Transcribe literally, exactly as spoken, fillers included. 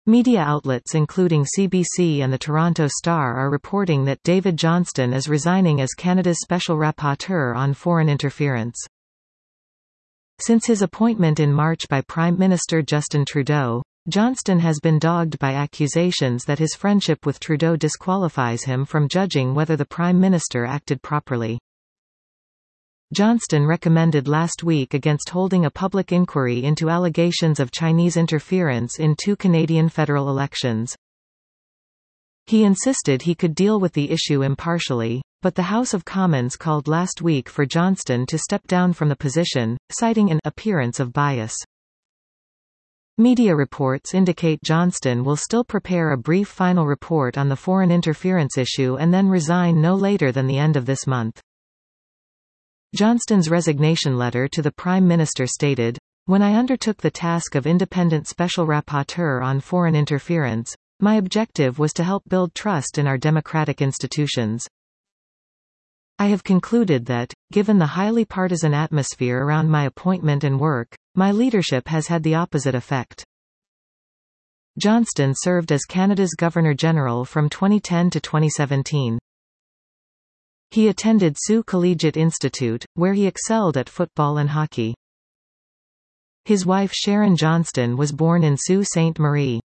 Media outlets including C B C and the Toronto Star are reporting that David Johnston is resigning as Canada's Special Rapporteur on Foreign Interference. Since his appointment in March by Prime Minister Justin Trudeau, Johnston has been dogged by accusations that his friendship with Trudeau disqualifies him from judging whether the Prime Minister acted properly. Johnston recommended last week against holding a public inquiry into allegations of Chinese interference in two Canadian federal elections. He insisted he could deal with the issue impartially, but the House of Commons called last week for Johnston to step down from the position, citing an appearance of bias. Media reports indicate Johnston will still prepare a brief final report on the foreign interference issue and then resign no later than the end of this month. Johnston's resignation letter to the Prime Minister stated, "When I undertook the task of independent Special Rapporteur on Foreign Interference, my objective was to help build trust in our democratic institutions. I have concluded that, given the highly partisan atmosphere around my appointment and work, my leadership has had the opposite effect." Johnston served as Canada's Governor-General from twenty ten to twenty seventeen. He attended Sault Collegiate Institute, where he excelled at football and hockey. His wife Sharon Johnston was born in Sault Ste. Marie.